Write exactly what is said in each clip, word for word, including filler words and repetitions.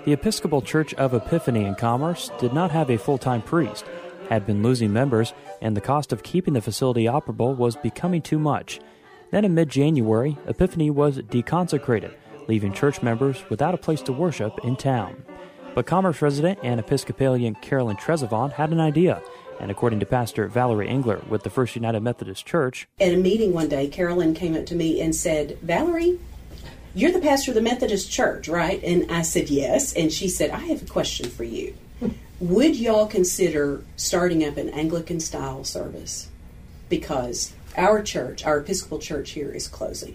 The Episcopal Church of Epiphany in Commerce did not have a full-time priest, had been losing members, and the cost of keeping the facility operable was becoming too much. Then in mid-January, Epiphany was deconsecrated, leaving church members without a place to worship in town. But Commerce resident and Episcopalian Carolyn Trezevant had an idea, and according to Pastor Valerie Engler with the First United Methodist Church, at a meeting one day, Carolyn came up to me and said, "Valerie, you're the pastor of the Methodist Church, right?" And I said, "Yes." And she said, "I have a question for you. Would y'all consider starting up an Anglican-style service? Because our church, our Episcopal church here, is closing."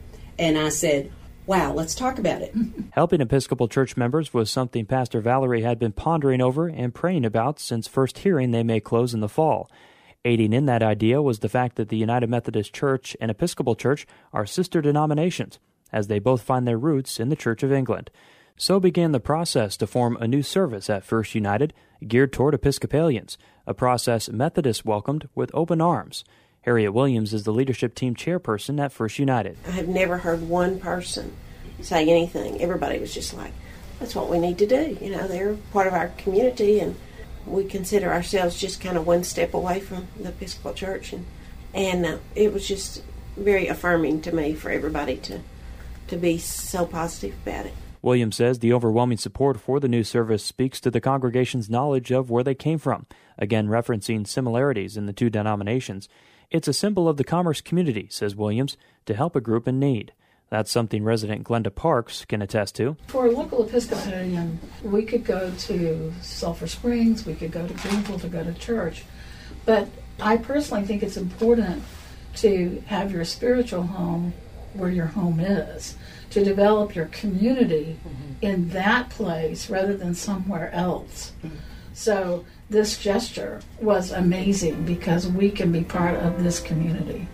And I said, "Wow, let's talk about it." Helping Episcopal church members was something Pastor Valerie had been pondering over and praying about since first hearing they may close in the fall. Aiding in that idea was the fact that the United Methodist Church and Episcopal Church are sister denominations, as they both find their roots in the Church of England. So began the process to form a new service at First United, geared toward Episcopalians, a process Methodists welcomed with open arms. Harriet Williams is the leadership team chairperson at First United. I have never heard one person say anything. Everybody was just like, that's what we need to do. You know, they're part of our community, and we consider ourselves just kind of one step away from the Episcopal Church. And, and uh, it was just very affirming to me for everybody to, to be so positive about it. Williams says the overwhelming support for the new service speaks to the congregation's knowledge of where they came from, again referencing similarities in the two denominations. It's a symbol of the Commerce community, says Williams, to help a group in need. That's something resident Glenda Parks can attest to. For a local Episcopalian, we could go to Sulphur Springs, we could go to Greenville to go to church. But I personally think it's important to have your spiritual home where your home is, to develop your community mm-hmm. in that place rather than somewhere else. Mm-hmm. So this gesture was amazing because we can be part of this community.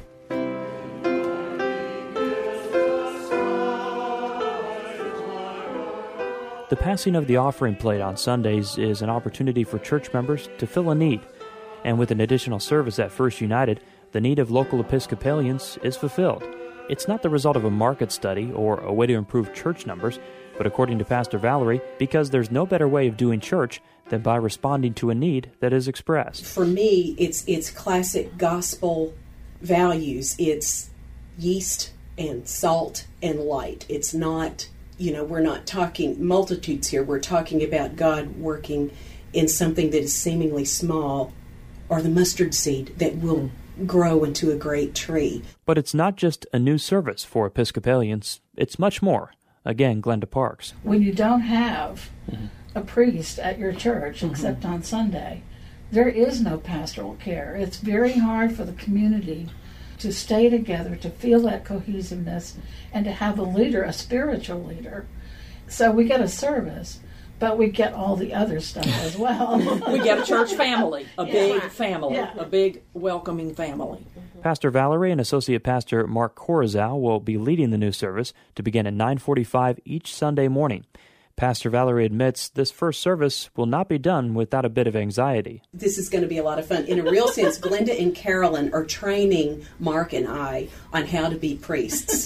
The passing of the offering plate on Sundays is an opportunity for church members to fill a need. And with an additional service at First United, the need of local Episcopalians is fulfilled. It's not the result of a market study or a way to improve church numbers, but according to Pastor Valerie, because there's no better way of doing church than by responding to a need that is expressed. For me, it's it's classic gospel values. It's yeast and salt and light. It's not, you know, we're not talking multitudes here. We're talking about God working in something that is seemingly small, or the mustard seed that will grow into a great tree. But it's not just a new service for Episcopalians. It's much more. Again, Glenda Parks. When you don't have mm-hmm. a priest at your church, mm-hmm. except on Sunday, there is no pastoral care. It's very hard for the community to stay together, to feel that cohesiveness, and to have a leader, a spiritual leader. So we get a service, but we get all the other stuff as well. We get a church family, a yeah. big family, yeah. a big welcoming family. Pastor Valerie and Associate Pastor Mark Corazow will be leading the new service to begin at nine forty-five each Sunday morning. Pastor Valerie admits this first service will not be done without a bit of anxiety. This is going to be a lot of fun. In a real sense, Glenda and Carolyn are training Mark and I on how to be priests.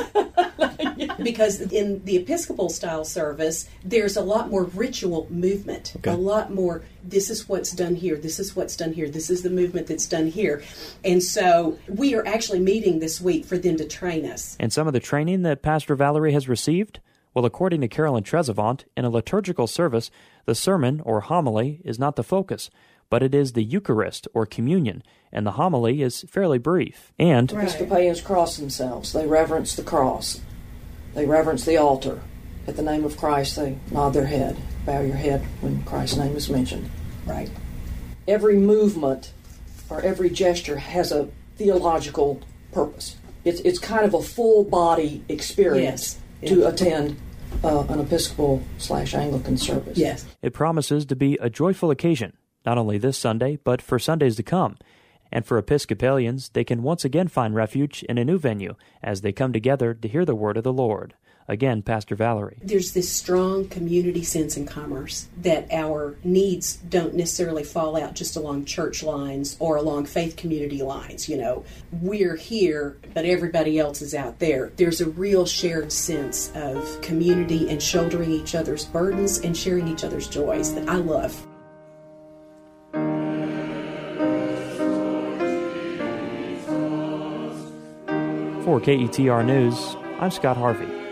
Because in the Episcopal style service, there's a lot more ritual movement. Okay. A lot more, this is what's done here, this is what's done here, this is the movement that's done here. And so we are actually meeting this week for them to train us. And some of the training that Pastor Valerie has received? Well, according to Carolyn Trezevant, in a liturgical service, the sermon or homily is not the focus, but it is the Eucharist or communion, and the homily is fairly brief. And right. Episcopalians cross themselves. They reverence the cross. They reverence the altar. At the name of Christ, they nod their head, bow your head when Christ's name is mentioned. Right. Every movement or every gesture has a theological purpose. It's it's kind of a full body experience yes. to yes. attend uh, an Episcopal slash Anglican service. Yes. It promises to be a joyful occasion, not only this Sunday, but for Sundays to come. And for Episcopalians, they can once again find refuge in a new venue as they come together to hear the word of the Lord. Again, Pastor Valerie. There's this strong community sense in Commerce that our needs don't necessarily fall out just along church lines or along faith community lines. You know, we're here, but everybody else is out there. There's a real shared sense of community and shouldering each other's burdens and sharing each other's joys that I love. For K E T R News, I'm Scott Harvey.